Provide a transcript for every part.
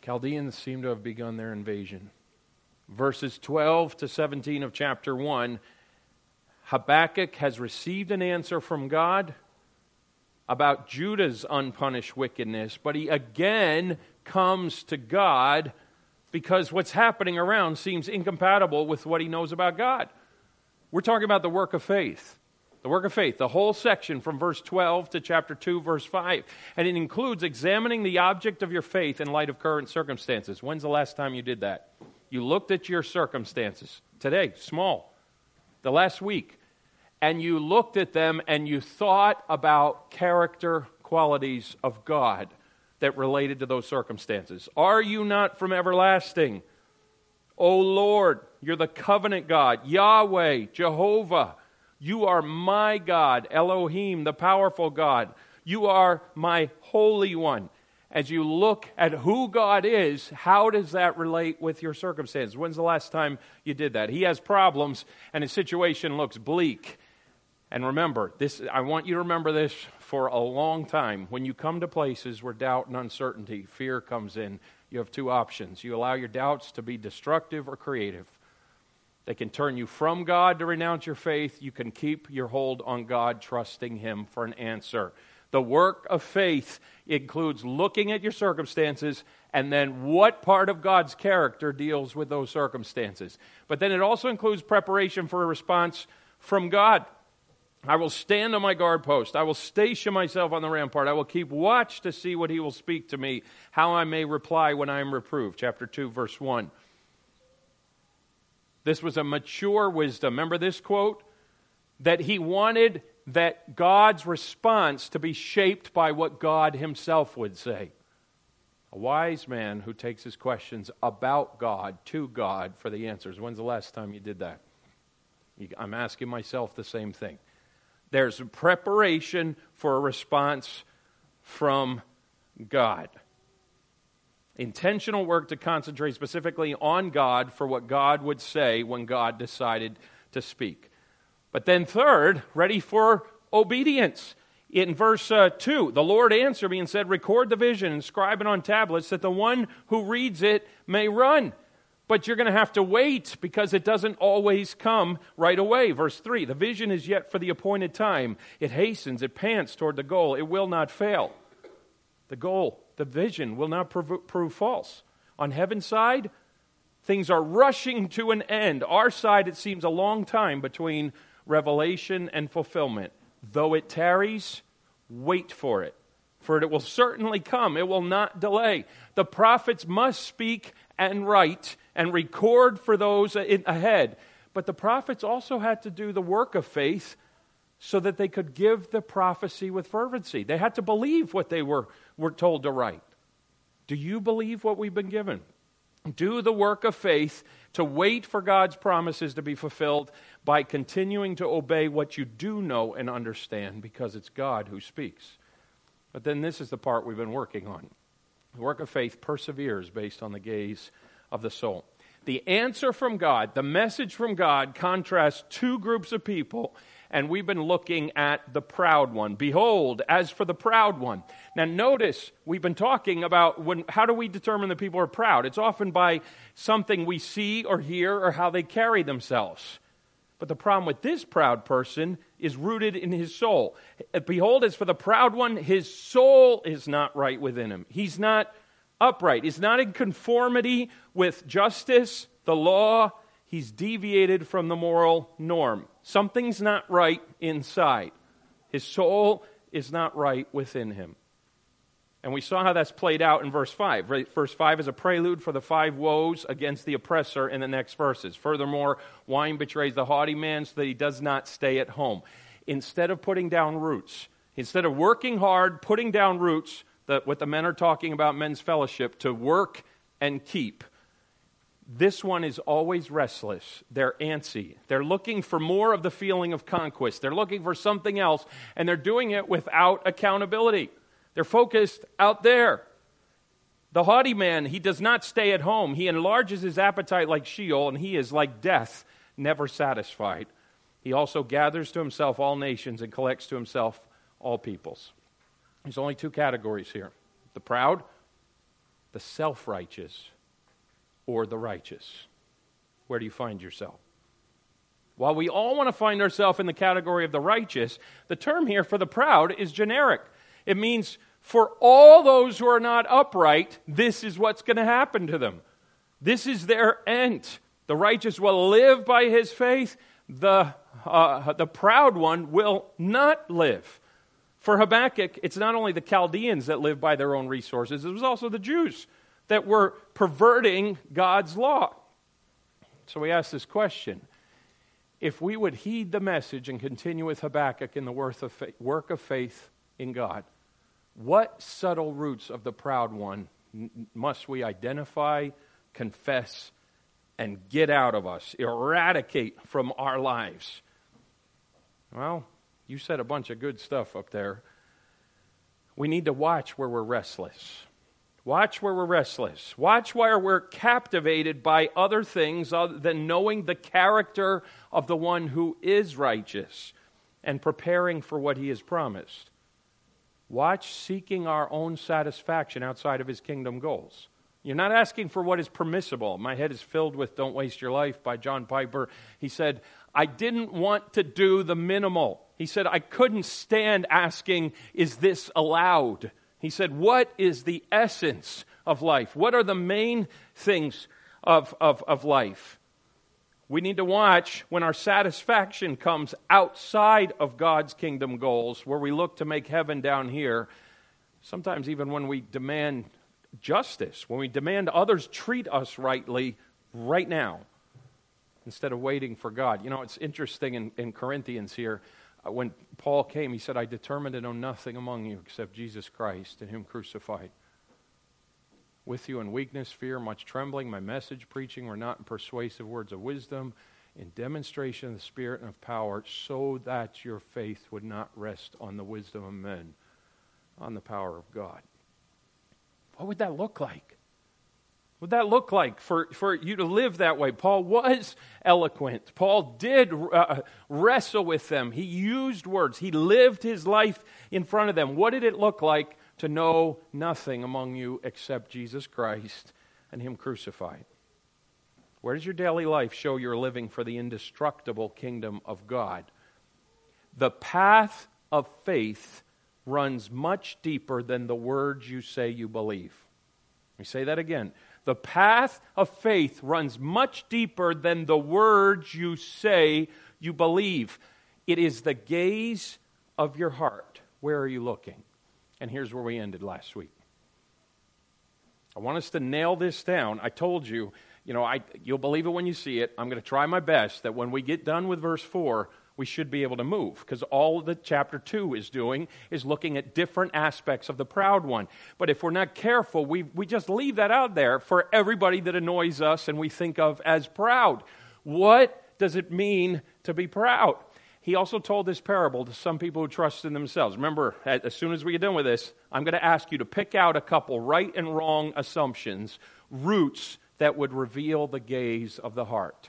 Chaldeans seem to have begun their invasion. Verses 12 to 17 of chapter 1, Habakkuk has received an answer from God about Judah's unpunished wickedness, but he again comes to God because what's happening around seems incompatible with what he knows about God. We're talking about the work of faith. The work of faith, the whole section from verse 12 to chapter 2, verse 5. And it includes examining the object of your faith in light of current circumstances. When's the last time you did that? You looked at your circumstances. Today, small. The last week. And you looked at them and you thought about character qualities of God that related to those circumstances. Are you not from everlasting? O Lord, you're the covenant God. Yahweh, Jehovah, you are my God. Elohim, the powerful God. You are my Holy One. As you look at who God is, how does that relate with your circumstances? When's the last time you did that? He has problems and his situation looks bleak. And remember, I want you to remember this for a long time. When you come to places where doubt and uncertainty, fear comes in, you have two options. You allow your doubts to be destructive or creative. They can turn you from God to renounce your faith. You can keep your hold on God, trusting Him for an answer. The work of faith includes looking at your circumstances and then what part of God's character deals with those circumstances. But then it also includes preparation for a response from God. I will stand on my guard post. I will station myself on the rampart. I will keep watch to see what He will speak to me, how I may reply when I am reproved. Chapter 2, verse 1. This was a mature wisdom. Remember this quote? That he wanted that God's response to be shaped by what God Himself would say. A wise man who takes his questions about God to God for the answers. When's the last time you did that? I'm asking myself the same thing. There's preparation for a response from God. Intentional work to concentrate specifically on God for what God would say when God decided to speak. But then third, ready for obedience. In verse 2, the Lord answered me and said, record the vision, inscribe it on tablets, that the one who reads it may run. But you're going to have to wait because it doesn't always come right away. Verse 3, the vision is yet for the appointed time. It hastens, it pants toward the goal. It will not fail. The goal, the vision, will not prove false. On heaven's side, things are rushing to an end. Our side, it seems a long time between revelation and fulfillment. Though it tarries, wait for it. For it will certainly come. It will not delay. The prophets must speak and write and record for those ahead. But the prophets also had to do the work of faith so that they could give the prophecy with fervency. They had to believe what they were told to write. Do you believe what we've been given? Do the work of faith to wait for God's promises to be fulfilled by continuing to obey what you do know and understand, because it's God who speaks. But then this is the part we've been working on. The work of faith perseveres based on the gaze of the soul. The answer from God, the message from God, contrasts two groups of people, and we've been looking at the proud one. Behold, as for the proud one. Now notice, we've been talking about how do we determine that people are proud? It's often by something we see or hear or how they carry themselves. But the problem with this proud person is rooted in his soul. Behold, as for the proud one, his soul is not right within him. He's not upright. He's not in conformity with justice, the law. He's deviated from the moral norm. Something's not right inside. His soul is not right within him. And we saw how that's played out in verse 5. Verse 5 is a prelude for the 5 woes against the oppressor in the next verses. Furthermore, wine betrays the haughty man so that he does not stay at home. Instead of putting down roots, instead of working hard, putting down roots, what the men are talking about, men's fellowship, to work and keep. This one is always restless. They're antsy. They're looking for more of the feeling of conquest. They're looking for something else, and they're doing it without accountability. They're focused out there. The haughty man, he does not stay at home. He enlarges his appetite like Sheol, and he is like death, never satisfied. He also gathers to himself all nations and collects to himself all peoples. There's only 2 categories here. The proud the self-righteous or the righteous? Where do you find yourself? While we all want to find ourselves in the category of the righteous, the term here for the proud is generic. It means for all those who are not upright, this is what's going to happen to them. This is their end. The righteous will live by his faith. The proud one will not live. For Habakkuk, it's not only the Chaldeans that live by their own resources, it was also the Jews that were perverting God's law. So we ask this question: if we would heed the message and continue with Habakkuk in the work of faith in God, what subtle roots of the proud one must we identify, confess, and get out of us, eradicate from our lives? Well, you said a bunch of good stuff up there. We need to watch where we're restless. Watch where we're restless. Watch where we're captivated by other things other than knowing the character of the one who is righteous and preparing for what he has promised. Watch seeking our own satisfaction outside of his kingdom goals. You're not asking for what is permissible. My head is filled with Don't Waste Your Life by John Piper. He said, I didn't want to do the minimal. He said, I couldn't stand asking, is this allowed? He said, what is the essence of life? What are the main things of life? We need to watch when our satisfaction comes outside of God's kingdom goals, where we look to make heaven down here. Sometimes even when we demand justice, when we demand others treat us rightly right now, instead of waiting for God. You know, it's interesting in Corinthians here, when Paul came, he said, I determined to know nothing among you except Jesus Christ and him crucified. With you in weakness, fear, much trembling, my message preaching were not in persuasive words of wisdom, in demonstration of the Spirit and of power, so that your faith would not rest on the wisdom of men, on the power of God. What would that look like? What would that look like for you to live that way? Paul was eloquent. Paul did wrestle with them. He used words. He lived his life in front of them. What did it look like to know nothing among you except Jesus Christ and him crucified? Where does your daily life show you're living for the indestructible kingdom of God? The path of faith runs much deeper than the words you say you believe. Let me say that again. The path of faith runs much deeper than the words you say you believe. It is the gaze of your heart. Where are you looking? And here's where we ended last week. I want us to nail this down. I told you, you'll believe it when you see it. I'm going to try my best that when we get done with verse 4, we should be able to move, because all that chapter 2 is doing is looking at different aspects of the proud one. But if we're not careful, we just leave that out there for everybody that annoys us and we think of as proud. What does it mean to be proud? He also told this parable to some people who trust in themselves. Remember, as soon as we get done with this, I'm going to ask you to pick out a couple right and wrong assumptions, roots that would reveal the gaze of the heart.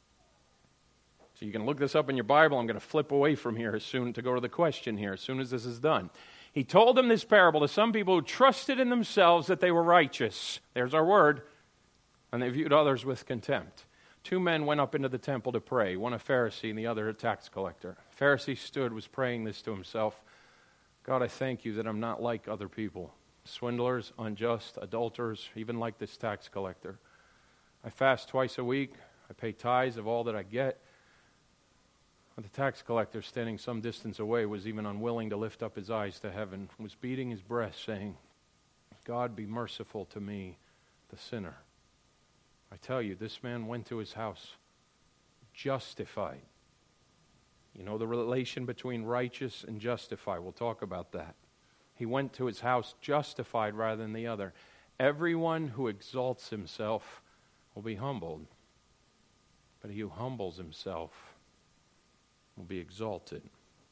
So you can look this up in your Bible. I'm going to flip away from here to go to the question here as soon as this is done. He told them this parable to some people who trusted in themselves that they were righteous. There's our word. And they viewed others with contempt. 2 men went up into the temple to pray, one a Pharisee and the other a tax collector. The Pharisee stood, was praying this to himself. God, I thank you that I'm not like other people, swindlers, unjust, adulterers, even like this tax collector. I fast twice a week. I pay tithes of all that I get. But the tax collector, standing some distance away, was even unwilling to lift up his eyes to heaven, was beating his breast, saying, God, be merciful to me, the sinner. I tell you, this man went to his house justified. You know the relation between righteous and justified. We'll talk about that. He went to his house justified rather than the other. Everyone who exalts himself will be humbled, but he who humbles himself will be exalted.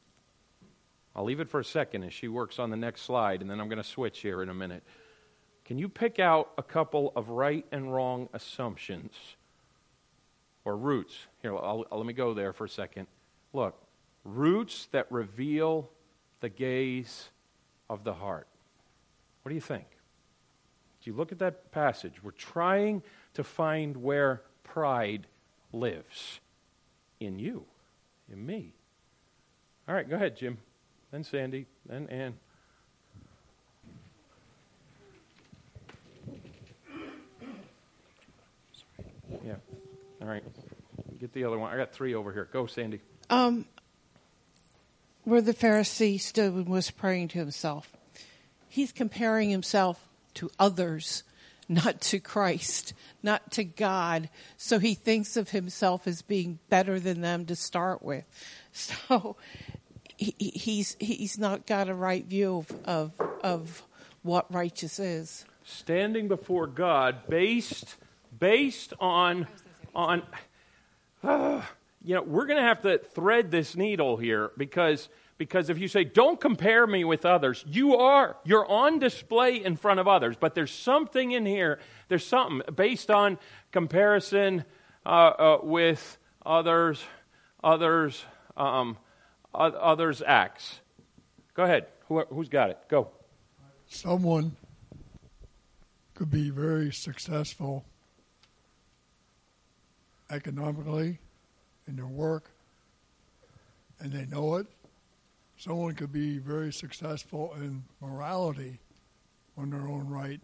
I'll leave it for a second as she works on the next slide, and then I'm going to switch here in a minute. Can you pick out a couple of right and wrong assumptions or roots? Here, let me go there for a second. Look, roots that reveal the gaze of the heart. What do you think? Do you look at that passage? We're trying to find where pride lives. In you, in me. All right, go ahead, Jim. Then Sandy, then Ann. Yeah. All right. Get the other one. I got 3 over here. Go, Sandy. Where the Pharisee stood and was praying to himself. He's comparing himself to others, not to Christ, not to God. So he thinks of himself as being better than them to start with. So he's not got a right view of what righteous is. Standing before God based on we're going to have to thread this needle here because if you say, don't compare me with others, you're on display in front of others, but there's something in here, there's something based on comparison with others' acts. Go ahead. Who's got it? Go. Someone could be very successful economically in their work, and they know it. Someone could be very successful in morality on their own right,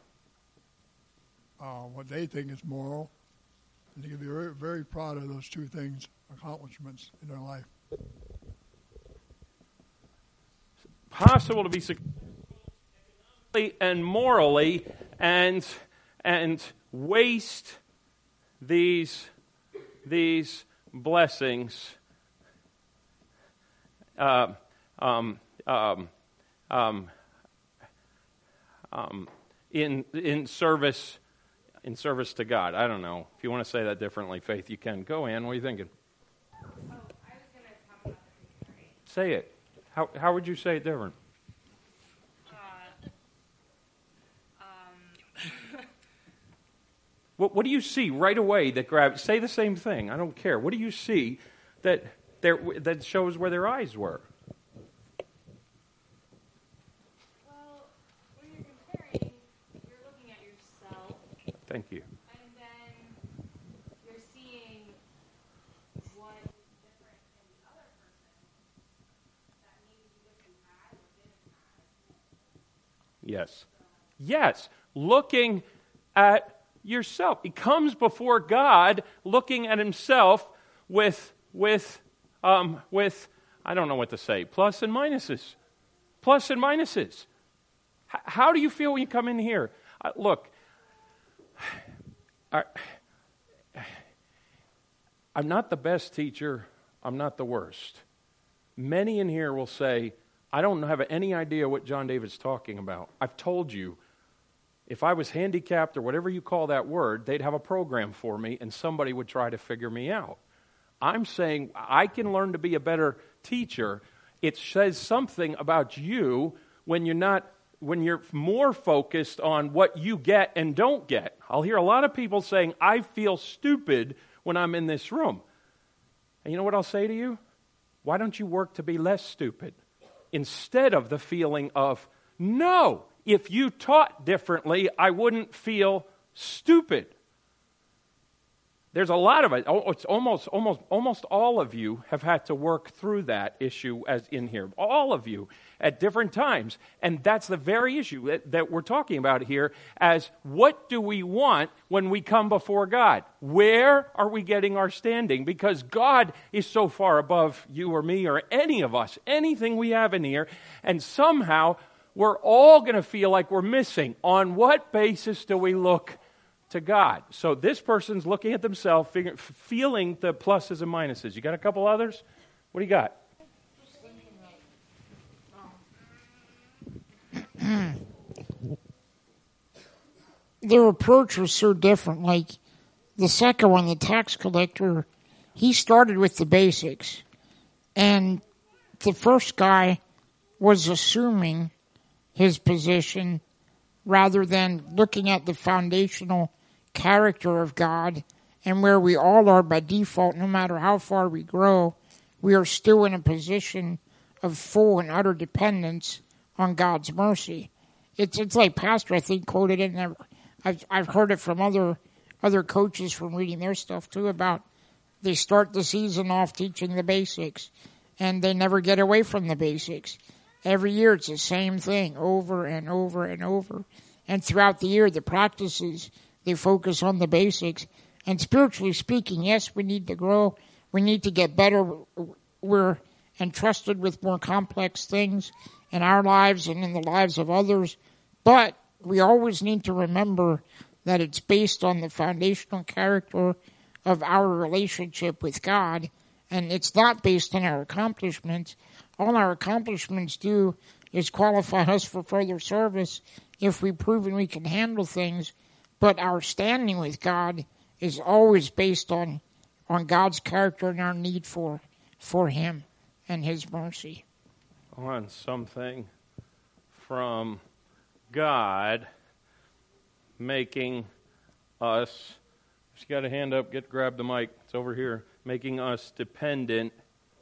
what they think is moral, and they could be very, very proud of those 2 things, accomplishments in their life. Possible to be successful and morally and waste these blessings in service to God. I don't know. If you want to say that differently, Faith, you can. Go, Ann. What are you thinking? I was going to talk about the victory. Say it. How would you say it different? What do you see right away that grabs? Say the same thing. I don't care. What do you see that shows where their eyes were? Well, when you're comparing, you're looking at yourself. Thank you. And then you're seeing what is different in the other person that maybe you wish you had or didn't have. Yes. Yes. Looking at yourself. He comes before God looking at himself with I don't know what to say, plus and minuses. Plus and minuses. How do you feel when you come in here? Look, I'm not the best teacher. I'm not the worst. Many in here will say, I don't have any idea what John David's talking about. I've told you, if I was handicapped or whatever you call that word, they'd have a program for me and somebody would try to figure me out. I'm saying I can learn to be a better teacher. It says something about you when you're more focused on what you get and don't get. I'll hear a lot of people saying, I feel stupid when I'm in this room. And you know what I'll say to you? Why don't you work to be less stupid? Instead of the feeling of, no, if you taught differently, I wouldn't feel stupid. There's a lot of it. It's almost all of you have had to work through that issue as in here. All of you at different times. And that's the very issue that we're talking about here as what do we want when we come before God? Where are we getting our standing? Because God is so far above you or me or any of us, anything we have in here, and somehow we're all going to feel like we're missing. On what basis do we look to God? So this person's looking at themselves, feeling the pluses and minuses. You got a couple others? What do you got? Their approach was so different. Like the second one, the tax collector, he started with the basics. And the first guy was assuming his position rather than looking at the foundational character of God and where we all are by default, no matter how far we grow, we are still in a position of full and utter dependence on God's mercy. it's like Pastor, I think, quoted it, and I've heard it from other coaches from reading their stuff too, about they start the season off teaching the basics, and they never get away from the basics. Every year it's the same thing over and over and over. And throughout the year, the practices, they focus on the basics. And spiritually speaking, yes, we need to grow. We need to get better. We're entrusted with more complex things in our lives and in the lives of others. But we always need to remember that it's based on the foundational character of our relationship with God. And it's not based on our accomplishments. All our accomplishments do is qualify us for further service if we've proven we can handle things. But our standing with God is always based on God's character and our need for Him and His mercy. On something from God making us, if you got a hand up, grab the mic, it's over here, making us dependent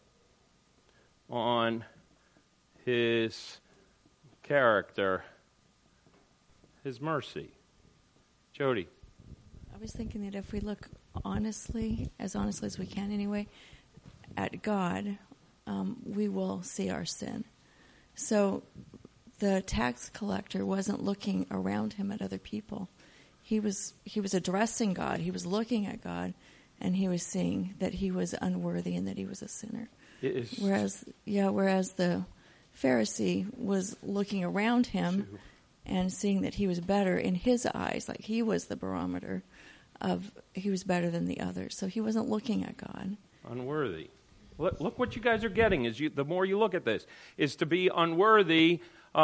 on His character, His mercy. Jody. I was thinking that if we look honestly as we can anyway, at God, we will see our sin. So the tax collector wasn't looking around him at other people. He was addressing God. He was looking at God, and he was seeing that he was unworthy and that he was a sinner. Whereas the Pharisee was looking around him and seeing that he was better in his eyes, like he was the barometer of he was better than the others. So he wasn't looking at God. Unworthy. Look what you guys are getting. The more you look at this, is to be unworthy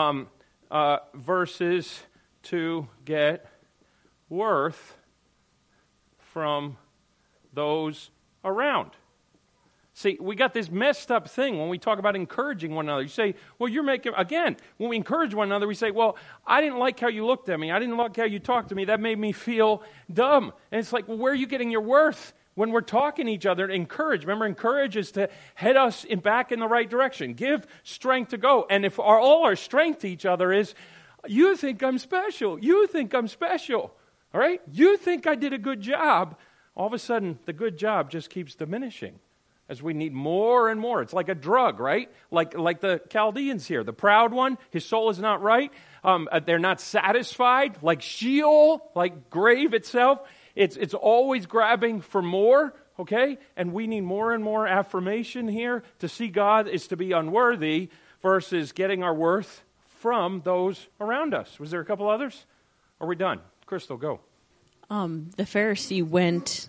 versus to get worth from those around. See, we got this messed up thing when we talk about encouraging one another. You say, well, you're making, again, when we encourage one another, we say, well, I didn't like how you looked at me. I didn't like how you talked to me. That made me feel dumb. And it's like, well, where are you getting your worth when we're talking to each other? Encourage. Remember, encourage is to head us back in the right direction. Give strength to go. And if all our strength to each other is, you think I'm special. You think I'm special. All right? You think I did a good job. All of a sudden, the good job just keeps diminishing. As we need more and more. It's like a drug, right? Like the Chaldeans here. The proud one, his soul is not right. They're not satisfied. Like Sheol, like grave itself. It's always grabbing for more, okay? And we need more and more affirmation here. To see God is to be unworthy versus getting our worth from those around us. Was there a couple others? Are we done? Crystal, go. The Pharisee went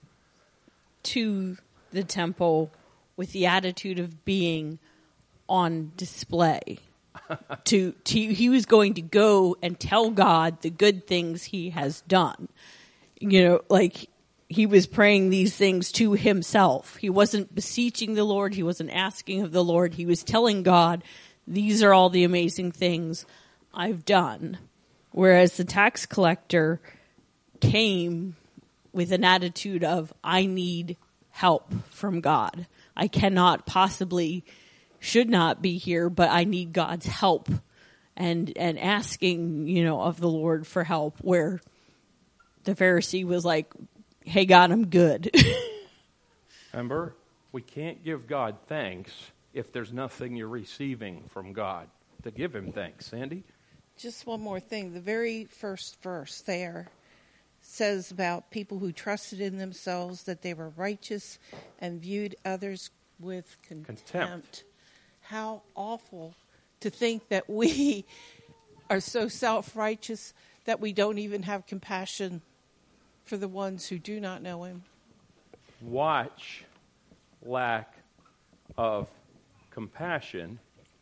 to the temple with the attitude of being on display. He was going to go and tell God the good things he has done. You know, like he was praying these things to himself. He wasn't beseeching the Lord. He wasn't asking of the Lord. He was telling God, these are all the amazing things I've done. Whereas the tax collector came with an attitude of, I need help from God. I cannot possibly, should not be here, but I need God's help, and asking, of the Lord for help, where the Pharisee was like, hey God, I'm good. Remember, we can't give God thanks if there's nothing you're receiving from God to give him thanks. Sandy? Just one more thing. The very first verse there says about people who trusted in themselves that they were righteous and viewed others with contempt. How awful to think that we are so self-righteous that we don't even have compassion for the ones who do not know him. Watch lack of compassion.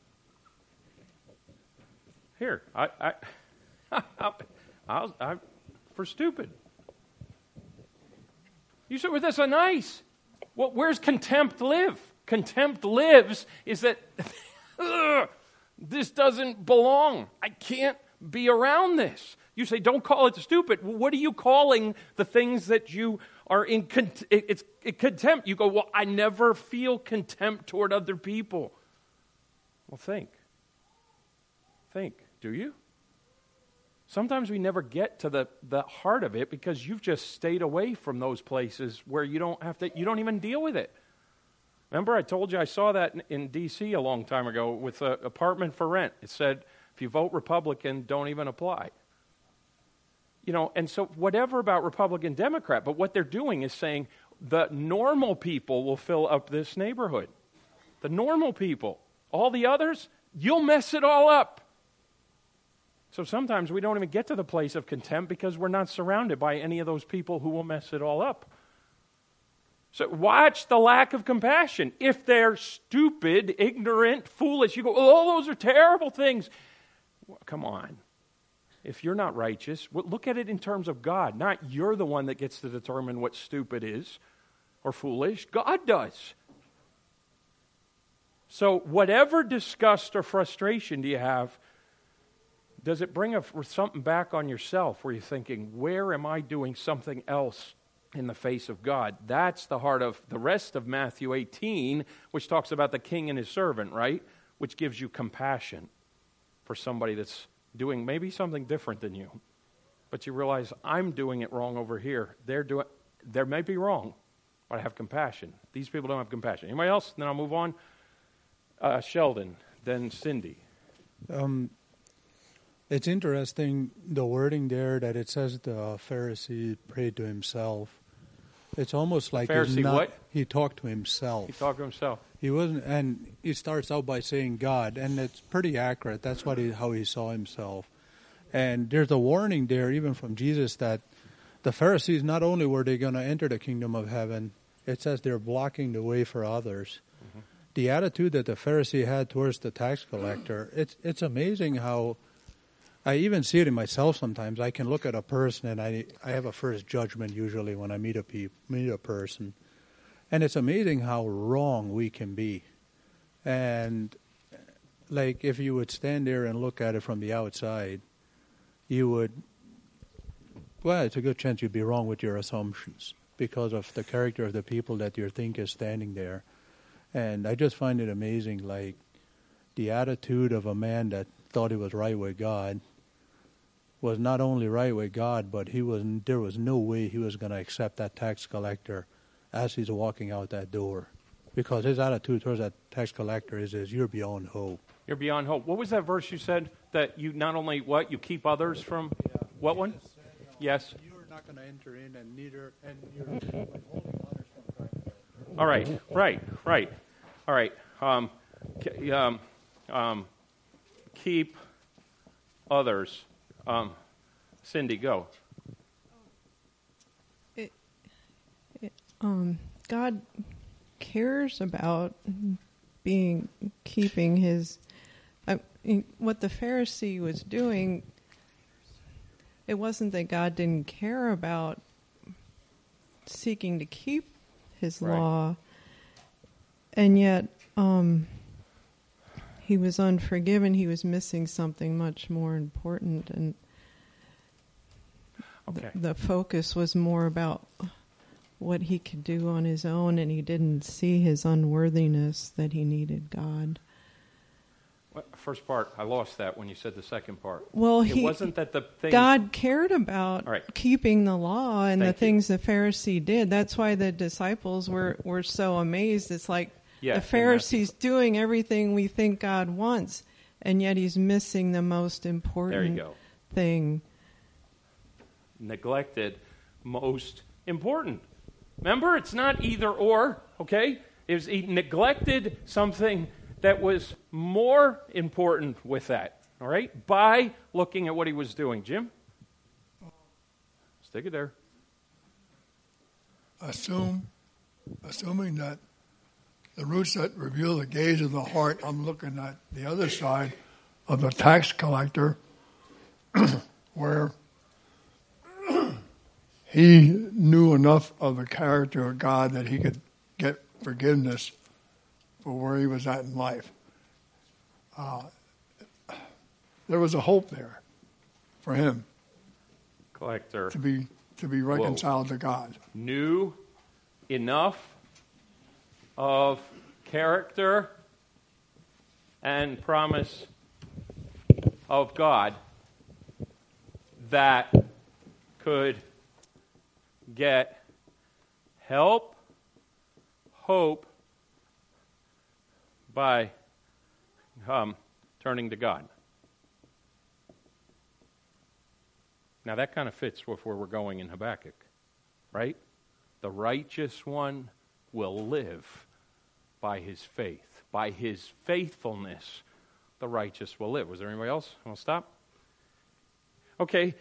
Here, I for stupid. You said, well, that's so nice. Well, where's contempt live? Contempt lives is that this doesn't belong. I can't be around this. You say, don't call it stupid. Well, what are you calling the things that you are in contempt? You go, well, I never feel contempt toward other people. Well, think. Do you? Sometimes we never get to the heart of it because you've just stayed away from those places where you don't even deal with it. Remember, I told you I saw that in D.C. a long time ago with an apartment for rent. It said, if you vote Republican, don't even apply. And so whatever about Republican, Democrat, but what they're doing is saying the normal people will fill up this neighborhood. The normal people. All the others, you'll mess it all up. So sometimes we don't even get to the place of contempt because we're not surrounded by any of those people who will mess it all up. So watch the lack of compassion. If they're stupid, ignorant, foolish, you go, oh, those are terrible things. Well, come on. If you're not righteous, look at it in terms of God. Not you're the one that gets to determine what stupid is or foolish. God does. So whatever disgust or frustration do you have, does it bring something back on yourself where you're thinking, where am I doing something else in the face of God? That's the heart of the rest of Matthew 18, which talks about the king and his servant, right? Which gives you compassion for somebody that's doing maybe something different than you. But you realize, I'm doing it wrong over here. They may be wrong, but I have compassion. These people don't have compassion. Anybody else? Then I'll move on. Sheldon, then Cindy. It's interesting, the wording there that it says the Pharisee prayed to himself. It's almost like he talked to himself. He talked to himself. He wasn't, and he starts out by saying God, and it's pretty accurate. That's how he saw himself. And there's a warning there, even from Jesus, that the Pharisees, not only were they going to enter the kingdom of heaven, it says they're blocking the way for others. Mm-hmm. The attitude that the Pharisee had towards the tax collector, it's amazing how, I even see it in myself sometimes. I can look at a person and I have a first judgment usually when I meet a person. And it's amazing how wrong we can be. And like if you would stand there and look at it from the outside, it's a good chance you'd be wrong with your assumptions because of the character of the people that you think is standing there. And I just find it amazing, like the attitude of a man that thought he was right with God was not only right with God, but there was no way he was going to accept that tax collector as he's walking out that door. Because his attitude towards that tax collector is you're beyond hope. You're beyond hope. What was that verse you said that you not only you keep others from? Yeah. What one? Yes. You're not going to enter in, and you're withholding others from Christ. All right. All right. Keep others. Cindy, go. God cares about keeping his. What the Pharisee was doing, it wasn't that God didn't care about seeking to keep his law, and yet he was unforgiven. He was missing something much more important, and the focus was more about what he could do on his own, and he didn't see his unworthiness, that he needed God. First part, I lost that when you said the second part. Well, it wasn't that the thing. God cared about keeping the law and the things the Pharisee did. That's why the disciples were so amazed. It's like the Pharisee's doing everything we think God wants, and yet he's missing the most important thing. Neglected most important. Remember, it's not either or, okay? He neglected something that was more important with that, all right? By looking at what he was doing. Jim? Stick it there. Assuming that the roots that reveal the gaze of the heart, I'm looking at the other side of the tax collector where he knew enough of the character of God that he could get forgiveness for where he was at in life. There was a hope there for him. Collector. To be reconciled to God. Knew enough of character and promise of God that could get help, hope by turning to God. Now that kind of fits with where we're going in Habakkuk, right? The righteous one will live by his faith. By his faithfulness, the righteous will live. Was there anybody else? Want to stop? Okay.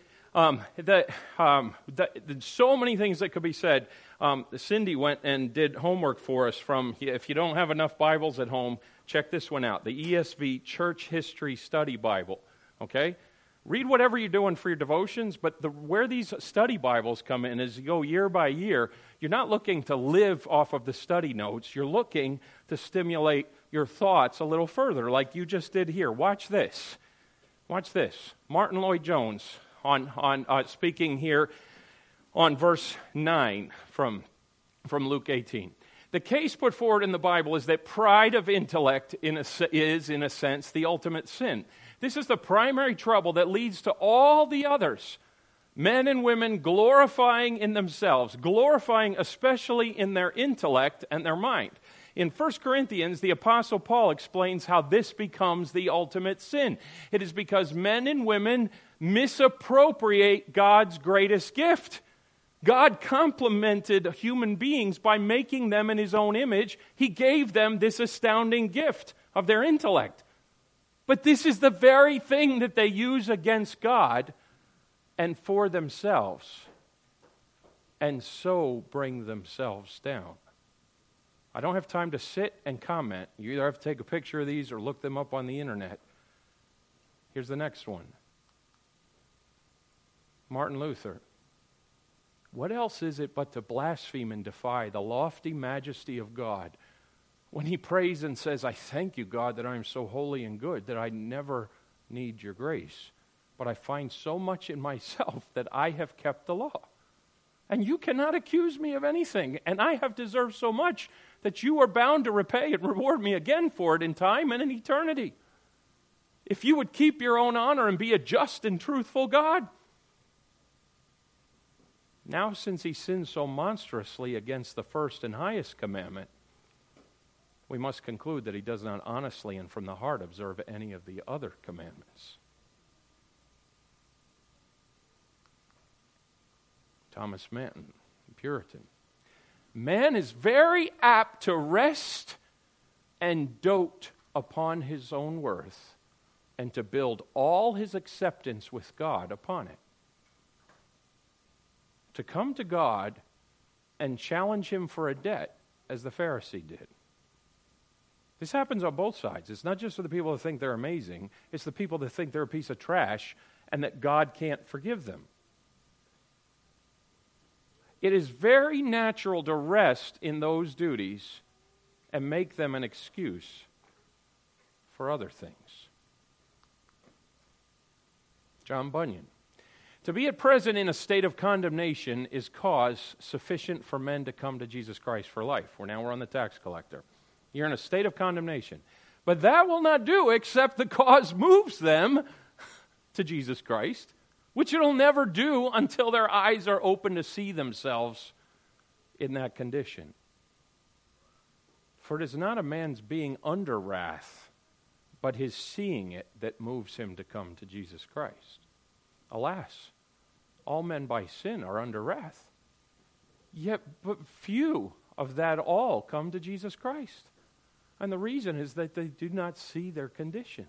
So many things that could be said. Cindy went and did homework for us from, if you don't have enough Bibles at home, check this one out, the ESV Church History Study Bible. Okay? Read whatever you're doing for your devotions, but where these study Bibles come in is you go year by year, you're not looking to live off of the study notes. You're looking to stimulate your thoughts a little further, like you just did here. Watch this. Watch this. Martin Lloyd-Jones on speaking here on verse 9 from Luke 18. The case put forward in the Bible is that pride of intellect is, in a sense, the ultimate sin. This is the primary trouble that leads to all the others. Men and women glorifying in themselves, glorifying especially in their intellect and their mind. In 1 Corinthians, the Apostle Paul explains how this becomes the ultimate sin. It is because men and women misappropriate God's greatest gift. God complimented human beings by making them in His own image. He gave them this astounding gift of their intellect. But this is the very thing that they use against God and for themselves, and so bring themselves down. I don't have time to sit and comment. You either have to take a picture of these or look them up on the internet. Here's the next one. Martin Luther. What else is it but to blaspheme and defy the lofty majesty of God when he prays and says, I thank you, God, that I am so holy and good, that I never need your grace. But I find so much in myself that I have kept the law. And you cannot accuse me of anything. And I have deserved so much that you are bound to repay and reward me again for it in time and in eternity. If you would keep your own honor and be a just and truthful God. Now, since he sinned so monstrously against the first and highest commandment, we must conclude that he does not honestly and from the heart observe any of the other commandments. Thomas Manton, Puritan. Man is very apt to rest and dote upon his own worth and to build all his acceptance with God upon it. To come to God and challenge him for a debt, as the Pharisee did. This happens on both sides. It's not just for the people that think they're amazing. It's the people that think they're a piece of trash and that God can't forgive them. It is very natural to rest in those duties and make them an excuse for other things. John Bunyan. To be at present in a state of condemnation is cause sufficient for men to come to Jesus Christ for life. We're on the tax collector. You're in a state of condemnation. But that will not do except the cause moves them to Jesus Christ, which it'll never do until their eyes are open to see themselves in that condition. For it is not a man's being under wrath, but his seeing it that moves him to come to Jesus Christ. Alas, all men by sin are under wrath. Yet but few of that all come to Jesus Christ. And the reason is that they do not see their condition.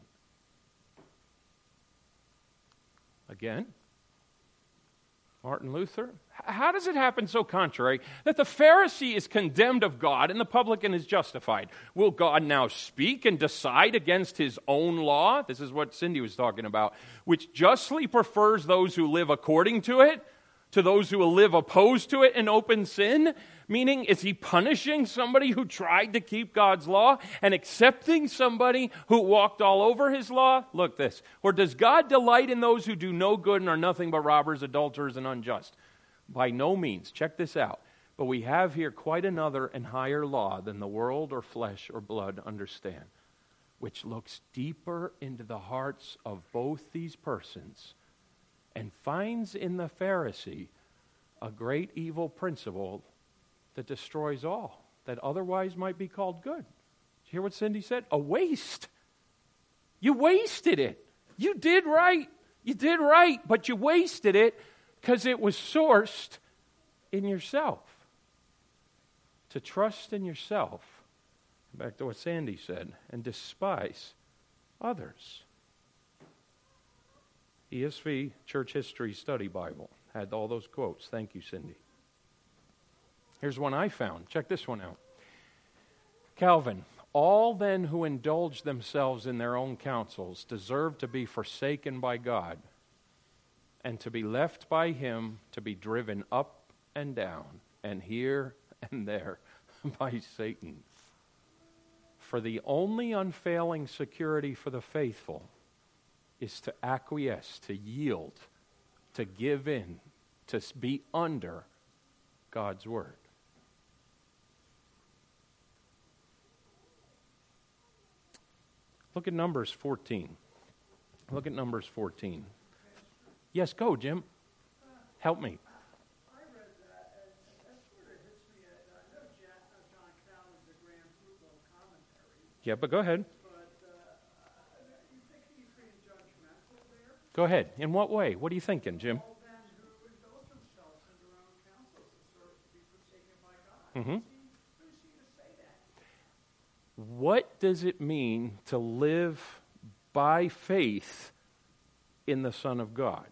Again, Martin Luther. How does it happen so contrary that the Pharisee is condemned of God and the publican is justified? Will God now speak and decide against his own law? This is what Cindy was talking about, which justly prefers those who live according to it to those who will live opposed to it in open sin? Meaning, is he punishing somebody who tried to keep God's law and accepting somebody who walked all over his law? Look this. Or does God delight in those who do no good and are nothing but robbers, adulterers, and unjust? By no means. Check this out. But we have here quite another and higher law than the world or flesh or blood understand, which looks deeper into the hearts of both these persons and finds in the Pharisee a great evil principle that destroys all, that otherwise might be called good. Did you hear what Cindy said? A waste. You wasted it. You did right. You did right, but you wasted it because it was sourced in yourself. To trust in yourself, back to what Sandy said, and despise others. ESV Church History Study Bible had all those quotes. Thank you, Cindy. Here's one I found. Check this one out. Calvin, all then who indulge themselves in their own counsels deserve to be forsaken by God and to be left by Him to be driven up and down and here and there by Satan. For the only unfailing security for the faithful is to acquiesce, to yield, to give in, to be under God's Word. Look at Numbers 14. Look at Numbers 14. Yes, go, Jim. Help me. I read that, and that sort of hits me. I know John Calvin's a grand frugal commentary. Yeah, but go ahead. But you think he's being judgmental there? Go ahead. In what way? What are you thinking, Jim? All men who indulge themselves in their own counsels deserve to be forsaken by God. Mm-hmm. Who is he to say that? What does it mean to live by faith in the Son of God?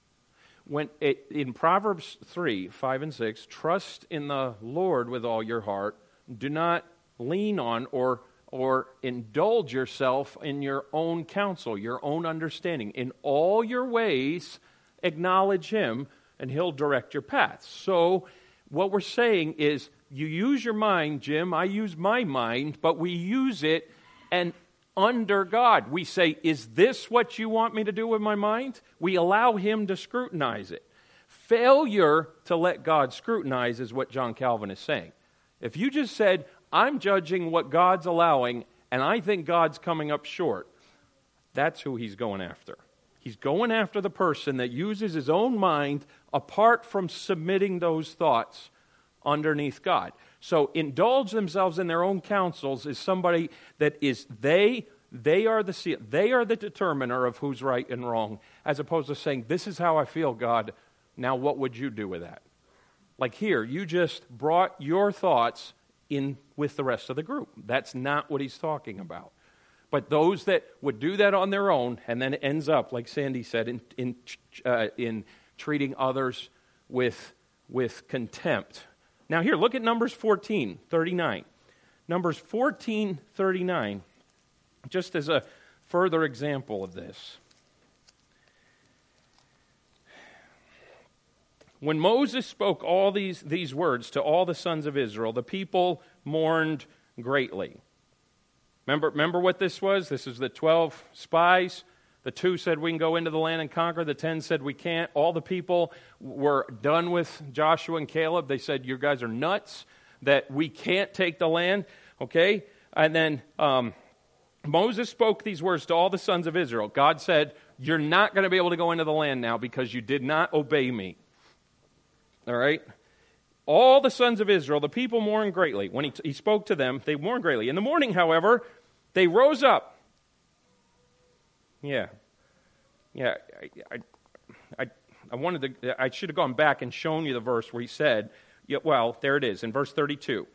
In Proverbs 3, 5 and 6, trust in the Lord with all your heart. Do not lean on or indulge yourself in your own counsel, your own understanding. In all your ways, acknowledge Him, and He'll direct your paths. So what we're saying is, you use your mind, Jim, I use my mind, but we use it and under God. We say, is this what you want me to do with my mind? We allow Him to scrutinize it. Failure to let God scrutinize is what John Calvin is saying. If you just said, I'm judging what God's allowing, and I think God's coming up short, that's who he's going after. He's going after the person that uses his own mind apart from submitting those thoughts underneath God. So indulge themselves in their own counsels is somebody that is they are the determiner of who's right and wrong, as opposed to saying, this is how I feel, God, now what would you do with that? Like here, you just brought your thoughts in with the rest of the group. That's not what he's talking about. But those that would do that on their own, and then it ends up, like Sandy said, in treating others with contempt. Now here, look at Numbers 14:39. Numbers 14:39, just as a further example of this. When Moses spoke all these words to all the sons of Israel, the people mourned greatly. Remember what this was? This is the 12 spies. The 2 said we can go into the land and conquer. The 10 said we can't. All the people were done with Joshua and Caleb. They said, you guys are nuts, that we can't take the land. Okay? And then Moses spoke these words to all the sons of Israel. God said, you're not going to be able to go into the land now because you did not obey me. All right? All the sons of Israel, the people mourned greatly. When he spoke to them, they mourned greatly. In the morning, however, they rose up. I should have gone back and shown you the verse where he said, well, there it is, in verse 32,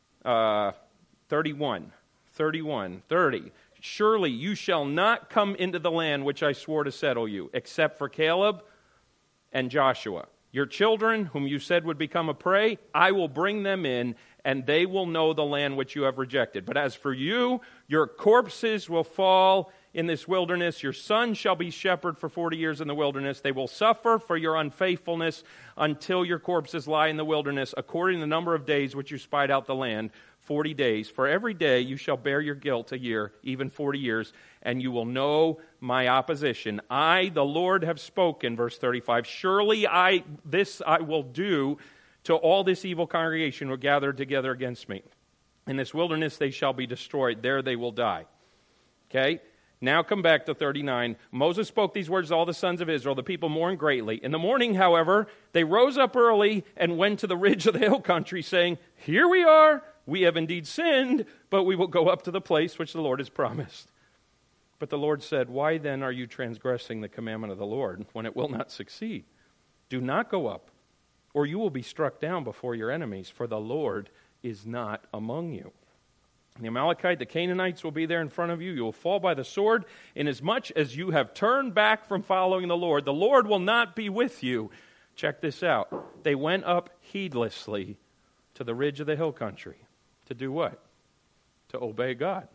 31, 30. Surely you shall not come into the land which I swore to settle you, except for Caleb and Joshua. Your children, whom you said would become a prey, I will bring them in, and they will know the land which you have rejected. But as for you, your corpses will fall in this wilderness. Your sons shall be shepherd for 40 years in the wilderness. They will suffer for your unfaithfulness until your corpses lie in the wilderness, according to the number of days which you spied out the land, 40 days. For every day you shall bear your guilt a year, even 40 years, and you will know my opposition. I, the Lord, have spoken, verse 35. Surely this I will do to all this evil congregation who are gathered together against me. In this wilderness they shall be destroyed. There they will die. Okay? Now come back to 39. Moses spoke these words to all the sons of Israel. The people mourned greatly. In the morning, however, they rose up early and went to the ridge of the hill country, saying, Here we are. We have indeed sinned, but we will go up to the place which the Lord has promised. But the Lord said, Why then are you transgressing the commandment of the Lord when it will not succeed? Do not go up, or you will be struck down before your enemies, for the Lord is not among you. The Amalekite, the Canaanites will be there in front of you. You will fall by the sword, inasmuch as you have turned back from following the Lord. The Lord will not be with you. Check this out. They went up heedlessly to the ridge of the hill country. To do what? To obey God.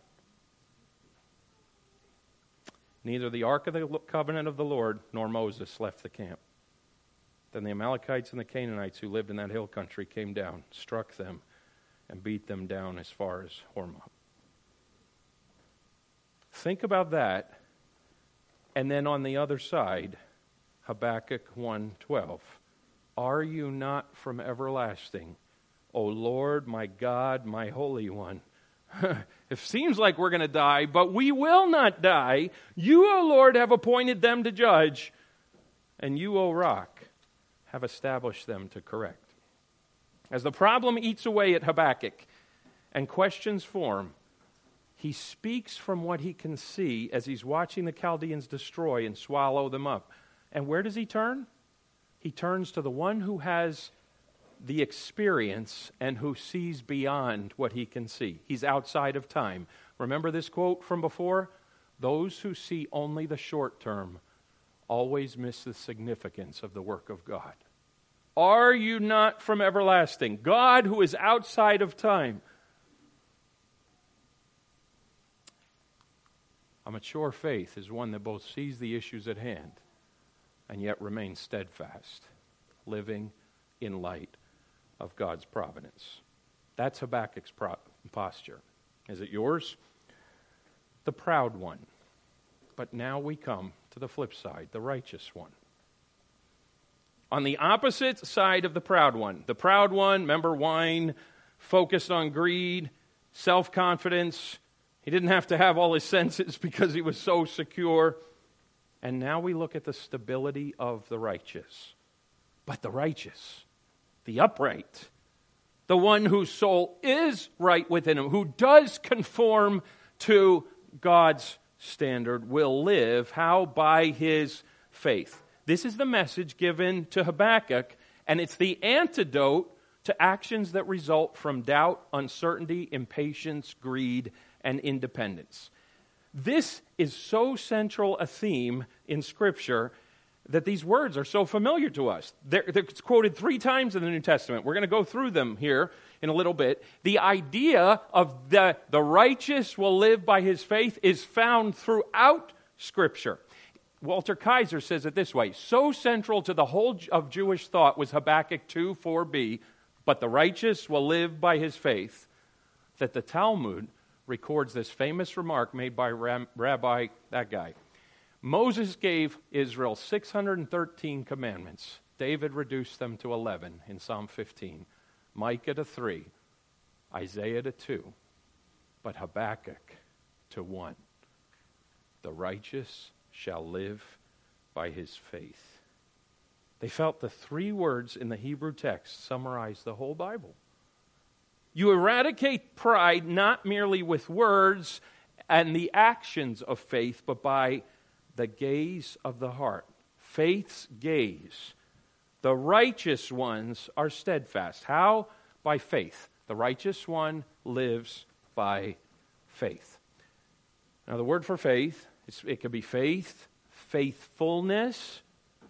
Neither the ark of the covenant of the Lord nor Moses left the camp. Then the Amalekites and the Canaanites who lived in that hill country came down, struck them, and beat them down as far as Hormah. Think about that. And then on the other side, Habakkuk 1:12. Are you not from everlasting, O Lord, my God, my Holy One? It seems like we're going to die, but we will not die. You, O Lord, have appointed them to judge, and you, O Rock, have established them to correct. As the problem eats away at Habakkuk and questions form, he speaks from what he can see as he's watching the Chaldeans destroy and swallow them up. And where does he turn? He turns to the one who has the experience and who sees beyond what he can see. He's outside of time. Remember this quote from before? Those who see only the short term always miss the significance of the work of God. Are you not from everlasting? God who is outside of time. A mature faith is one that both sees the issues at hand and yet remains steadfast, living in light of God's providence. That's Habakkuk's posture. Is it yours? The proud one. But now we come to the flip side, the righteous one. On the opposite side of the proud one, remember, wine, focused on greed, self-confidence. He didn't have to have all his senses because he was so secure. And now we look at the stability of the righteous. But the righteous, the upright, the one whose soul is right within him, who does conform to God's standard, will live. How? By his faith. This is the message given to Habakkuk, and it's the antidote to actions that result from doubt, uncertainty, impatience, greed, and independence. This is so central a theme in Scripture that these words are so familiar to us. They're quoted 3 times in the New Testament. We're going to go through them here in a little bit. The idea of the righteous will live by his faith is found throughout Scripture. Walter Kaiser says it this way: so central to the whole of Jewish thought was Habakkuk 2:4b, but the righteous will live by his faith, that the Talmud records this famous remark made by Rabbi, that guy. Moses gave Israel 613 commandments. David reduced them to 11 in Psalm 15. Micah to 3. Isaiah to 2. But Habakkuk to 1. The righteous shall live by his faith. They felt the 3 words in the Hebrew text summarize the whole Bible. You eradicate pride not merely with words and the actions of faith, but by the gaze of the heart. Faith's gaze. The righteous ones are steadfast. How? By faith. The righteous one lives by faith. Now, the word for faith, it could be faith, faithfulness,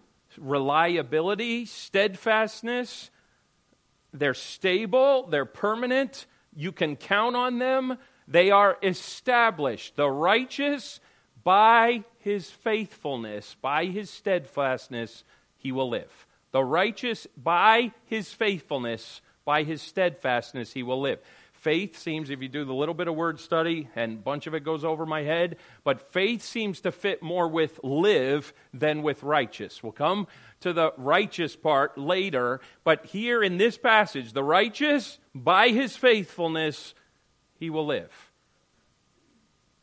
reliability, steadfastness. They're stable, they're permanent, you can count on them, they are established. The righteous, by his faithfulness, by his steadfastness, he will live. The righteous, by his faithfulness, by his steadfastness, he will live. Faith seems, if you do the little bit of word study, and a bunch of it goes over my head, but faith seems to fit more with live than with righteous. We'll come to the righteous part later, but here in this passage, the righteous, by his faithfulness, he will live.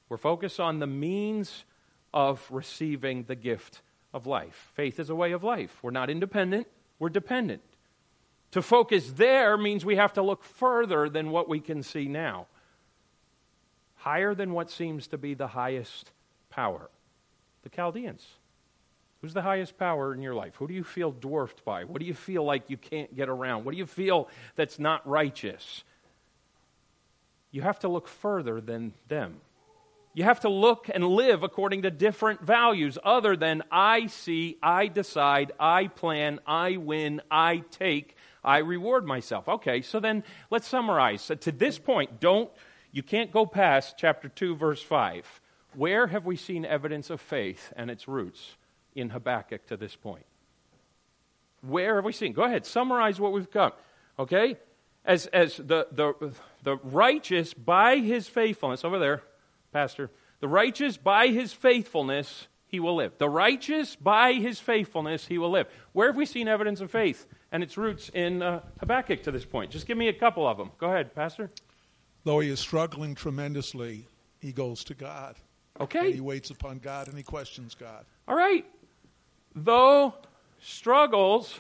We're focused on the means of receiving the gift of life. Faith is a way of life. We're not independent, we're dependent. To focus there means we have to look further than what we can see now. Higher than what seems to be the highest power. The Chaldeans. Who's the highest power in your life? Who do you feel dwarfed by? What do you feel like you can't get around? What do you feel that's not righteous? You have to look further than them. You have to look and live according to different values other than I see, I decide, I plan, I win, I take, I reward myself. Okay, so then let's summarize. So to this point, you can't go past chapter 2, verse 5. Where have we seen evidence of faith and its roots in Habakkuk to this point? Where have we seen? Go ahead, summarize what we've got. Okay? As the righteous by his faithfulness, over there, Pastor, the righteous by his faithfulness, he will live. The righteous by his faithfulness, he will live. Where have we seen evidence of faith and its roots in Habakkuk to this point? Just give me a couple of them. Go ahead, Pastor. Though he is struggling tremendously, he goes to God. Okay. And he waits upon God and he questions God. All right. Though struggles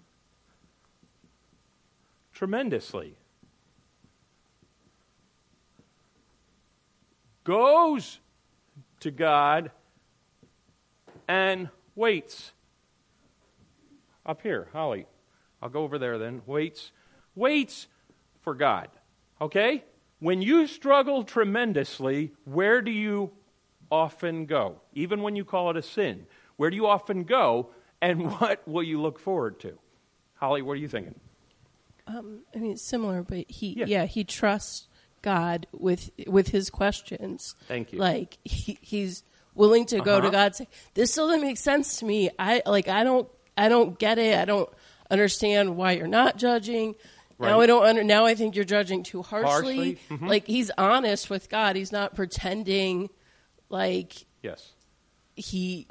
tremendously, goes to God and waits. Up here, Holly. I'll go over there then. Waits for God. Okay? When you struggle tremendously, where do you often go? Even when you call it a sin. Where do you often go, and what will you look forward to? Holly, what are you thinking? I mean, it's similar, but he trusts God with his questions. Thank you. Like he's willing to go to God and say, "This doesn't make sense to me. I don't get it. I don't understand why you're not judging." Right. Now I think you're judging too harshly. Mm-hmm. Like he's honest with God. He's not pretending like he's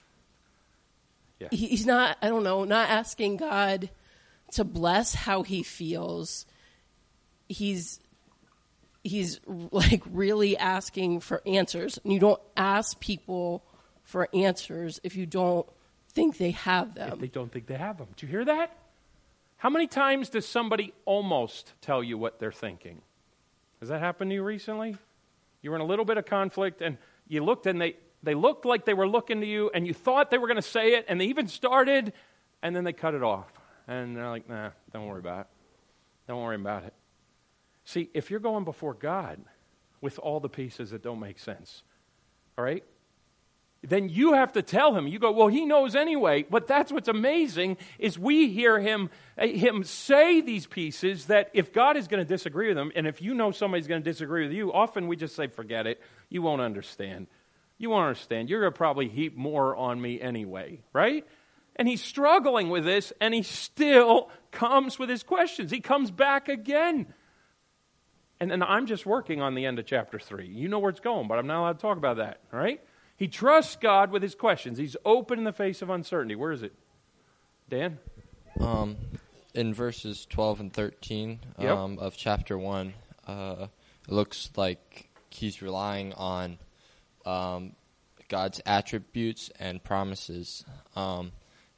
not, I don't know, not asking God to bless how he feels. He's like really asking for answers. And you don't ask people for answers if you don't think they have them. If they don't think they have them. Do you hear that? How many times does somebody almost tell you what they're thinking? Has that happened to you recently? You were in a little bit of conflict and you looked and they looked like they were looking to you and you thought they were going to say it and they even started and then they cut it off. And they're like, nah, don't worry about it. Don't worry about it. See, if you're going before God with all the pieces that don't make sense, all right, then you have to tell him. You go, well, he knows anyway. But that's what's amazing is we hear him say these pieces that if God is going to disagree with them, and if you know somebody's going to disagree with you, often we just say, forget it. You won't understand. You won't understand. You're going to probably heap more on me anyway, right? And he's struggling with this, and he still comes with his questions. He comes back again. And then I'm just working on the end of chapter 3. You know where it's going, but I'm not allowed to talk about that, all right? He trusts God with his questions. He's open in the face of uncertainty. Where is it? Dan? In verses 12 and 13 of chapter 1, it looks like he's relying on God's attributes and promises. And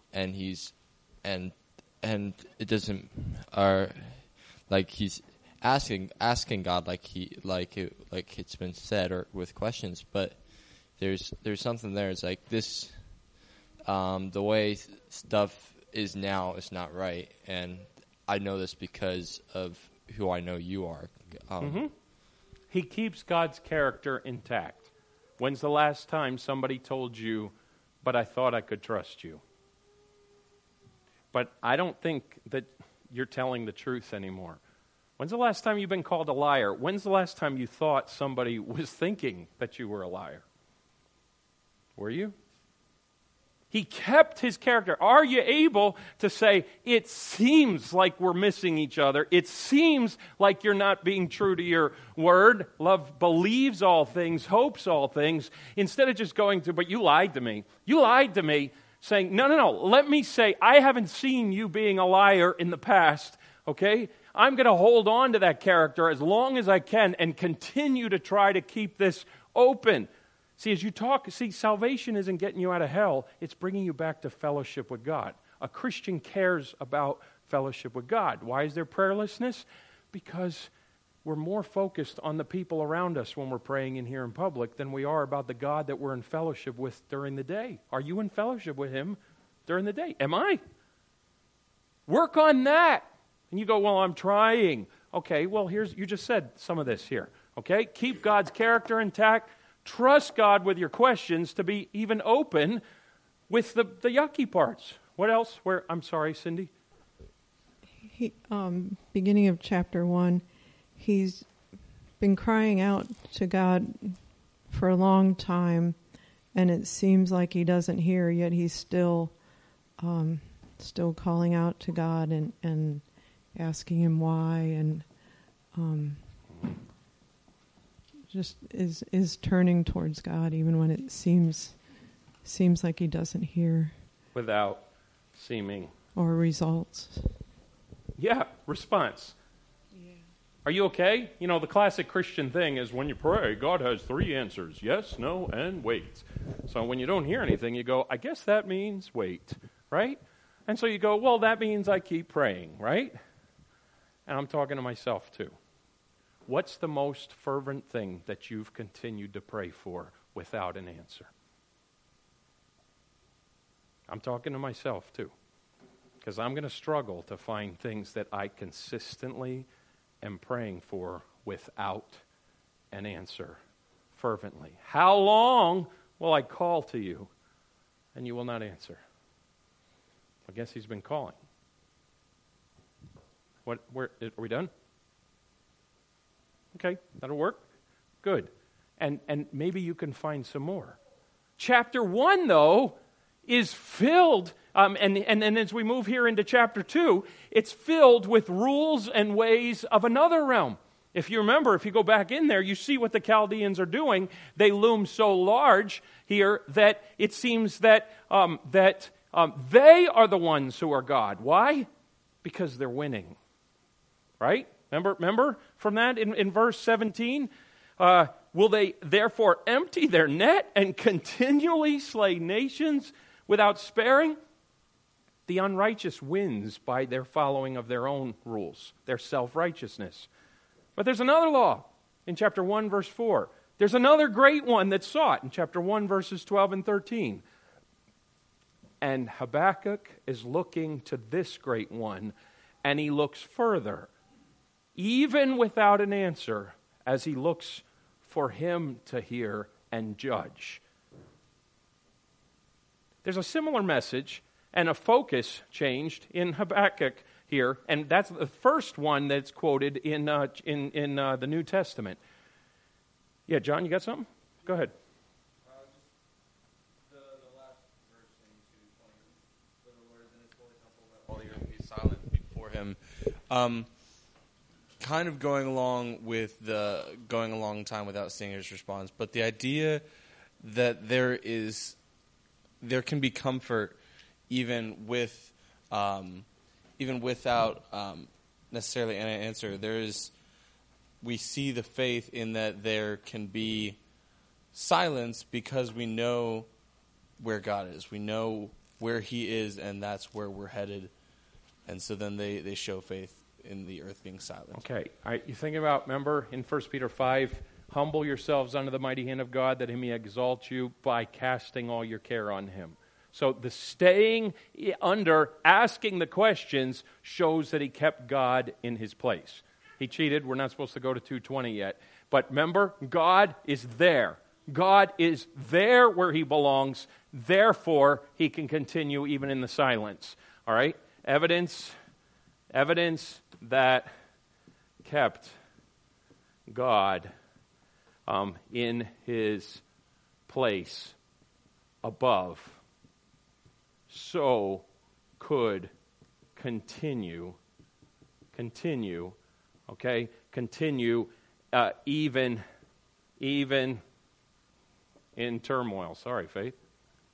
it doesn't like he's asking God like it's been said or with questions, but there's something there. It's like this, the way stuff is now is not right, and I know this because of who I know you are. He keeps God's character intact. When's the last time somebody told you, but I thought I could trust you? But I don't think that you're telling the truth anymore. When's the last time you've been called a liar? When's the last time you thought somebody was thinking that you were a liar? Were you? He kept his character. Are you able to say, it seems like we're missing each other. It seems like you're not being true to your word. Love believes all things, hopes all things. Instead of just going to, but you lied to me. You lied to me, saying, no. Let me say, I haven't seen you being a liar in the past, okay? I'm going to hold on to that character as long as I can and continue to try to keep this open. See, as you talk, salvation isn't getting you out of hell. It's bringing you back to fellowship with God. A Christian cares about fellowship with God. Why is there prayerlessness? Because we're more focused on the people around us when we're praying in here in public than we are about the God that we're in fellowship with during the day. Are you in fellowship with Him during the day? Am I? Work on that. And you go, well, I'm trying. Okay, well, you just said some of this here. Okay, keep God's character intact. Trust God with your questions to be even open with the yucky parts. What else? I'm sorry, Cindy. Beginning of chapter 1, he's been crying out to God for a long time, and it seems like he doesn't hear, yet he's still calling out to God and asking Him why, and just is turning towards God even when it seems like he doesn't hear. Without seeming. Or results. Yeah, response. Yeah. Are you okay? You know, the classic Christian thing is when you pray, God has 3 answers. Yes, no, and wait. So when you don't hear anything, you go, I guess that means wait, right? And so you go, well, that means I keep praying, right? And I'm talking to myself too. What's the most fervent thing that you've continued to pray for without an answer? I'm talking to myself too. Because I'm going to struggle to find things that I consistently am praying for without an answer fervently. How long will I call to you and you will not answer? I guess He's been calling. Are we done? Okay, that'll work. Good. And maybe you can find some more. Chapter 1, though, is filled, and as we move here into chapter 2, it's filled with rules and ways of another realm. If you remember, if you go back in there, you see what the Chaldeans are doing. They loom so large here that it seems that they are the ones who are God. Why? Because they're winning. Right? Remember from that in verse 17? Will they therefore empty their net and continually slay nations without sparing? The unrighteous wins by their following of their own rules, their self-righteousness. But there's another law in chapter 1, verse 4. There's another great one that's sought in chapter 1, verses 12 and 13. And Habakkuk is looking to this great one, and he looks further, even without an answer, as he looks for Him to hear and judge. There's a similar message and a focus changed in Habakkuk here, and that's the first one that's quoted in the New Testament. Yeah, John, you got something? Go ahead. The last verse in 2:20, for the Lord is in His holy temple, let all the earth be silent before Him. Kind of going a long time without seeing His response, but the idea that there can be comfort even without necessarily an answer. We see the faith in that there can be silence because we know where God is. We know where He is, and that's where we're headed. And so then they show faith in the earth being silent. Okay. All right. You think about, remember in 1 Peter 5, humble yourselves under the mighty hand of God that He may exalt you by casting all your care on Him. So the staying under, asking the questions, shows that he kept God in His place. He cheated. We're not supposed to go to 2:20 yet. But remember, God is there. God is there where He belongs. Therefore, He can continue even in the silence. All right? Evidence that kept God in His place above, so could continue, okay? Continue even in turmoil. Sorry, Faith.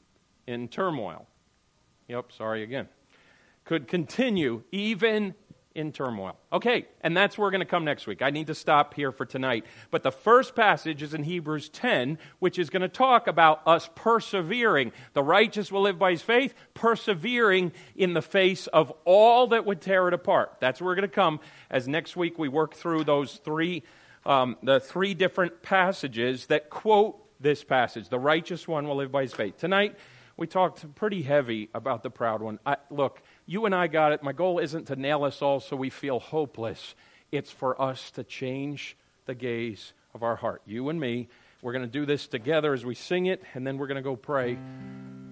In turmoil. Yep, sorry again. Could continue even in turmoil. Okay, and that's where we're going to come next week. I need to stop here for tonight. But the first passage is in Hebrews 10, which is going to talk about us persevering. The righteous will live by his faith, persevering in the face of all that would tear it apart. That's where we're going to come as next week we work through those the three different passages that quote this passage. The righteous one will live by his faith. Tonight, we talked pretty heavy about the proud one. Look, you and I got it. My goal isn't to nail us all so we feel hopeless. It's for us to change the gaze of our heart. You and me, we're going to do this together as we sing it, and then we're going to go pray.